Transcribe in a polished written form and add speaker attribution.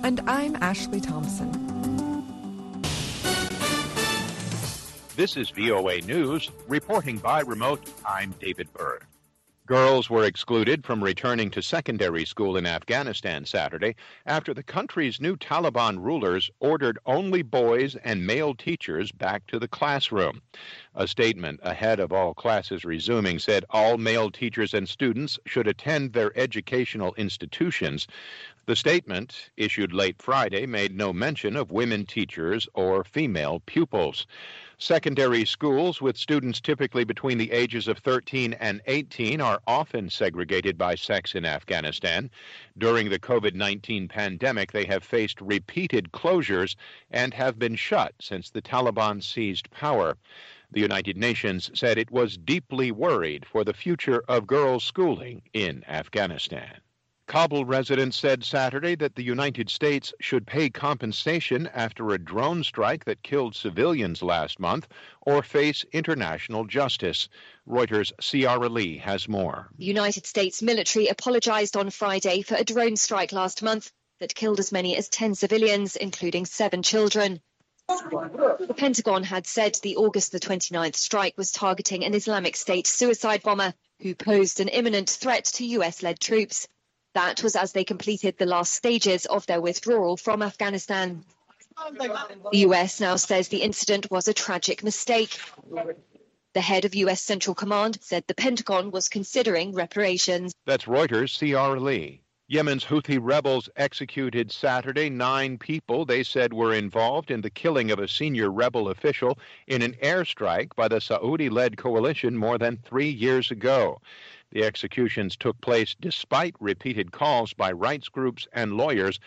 Speaker 1: And I'm Ashley Thompson.
Speaker 2: This is VOA News. Reporting by remote, I'm David Burr. Girls were excluded from returning to secondary school in Afghanistan Saturday after the country's new Taliban rulers ordered only boys and male teachers back to the classroom. A statement ahead of all classes resuming said all male teachers and students should attend their educational institutions. The statement, issued late Friday, made no mention of women teachers or female pupils. Secondary schools with students typically between the ages of 13 and 18 are often segregated by sex in Afghanistan. During the COVID-19 pandemic, they have faced repeated closures and have been shut since the Taliban seized power. The United Nations said it was deeply worried for the future of girls' schooling in Afghanistan. Kabul residents said Saturday that the United States should pay compensation after a drone strike that killed civilians last month or face international justice. Reuters' Ciara Lee has more.
Speaker 3: The United States military apologized on Friday for a drone strike last month that killed as many as 10 civilians, including 7 children. The Pentagon had said the August the 29th strike was targeting an Islamic State suicide bomber who posed an imminent threat to US-led troops. That was as they completed the last stages of their withdrawal from Afghanistan. The US now says the incident was a tragic mistake. The head of US Central Command said the Pentagon was considering reparations.
Speaker 2: That's Reuters' Ciara Lee. Yemen's Houthi rebels executed Saturday 9 people they said were involved in the killing of a senior rebel official in an airstrike by the Saudi-led coalition more than 3 years ago. The executions took place despite repeated calls by rights groups and lawyers